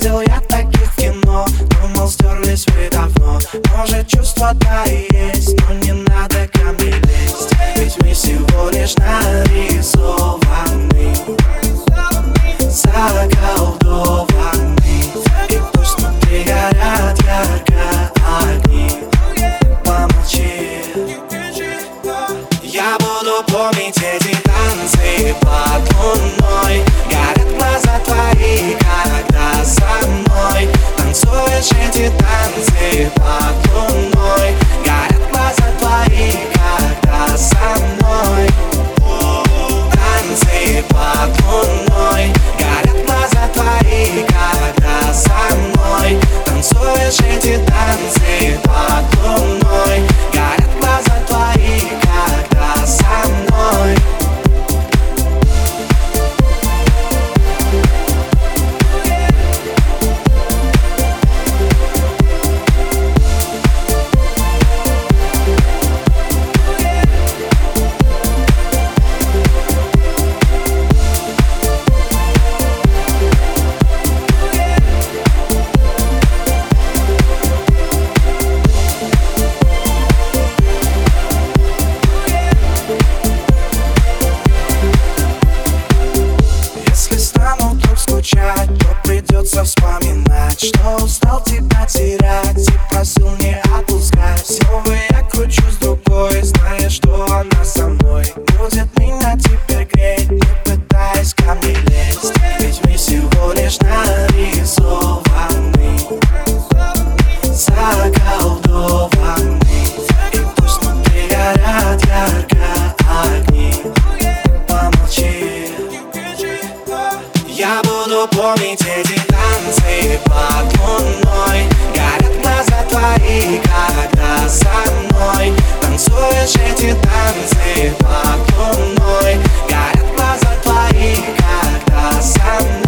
Видел я таких в кино, думал, стерлись вы давно. Может, чувства-то и есть, но не надо ко мне лезть. Ведь мы всего лишь нарисованы, заколдованы. И пусть внутри горят ярко огни, помолчи. Я буду помнить эти танцы под луной. Горят глаза твои, когда со мной танцуешь эти танцы под луной. Горят глаза твои, когда со мной танцы под луной. Горят глаза твои, когда со мной танцуешь эти танцы под луной. Горят глаза твои, когда со мной. То придется вспоминать, что устал тебя терять и просил не отпускать. Снова я кручусь другой, зная, что она со мной будет меня теперь греть, не пытаясь ко мне лезть. Ведь мы всего лишь нарисованы, заколдованы. И пусть внутри горят ярко огни, помолчи. Я буду помнить эти танцы под луной. Горят глаза твои, когда со мной танцуешь эти танцы под луной. Горят глаза твои, когда со мной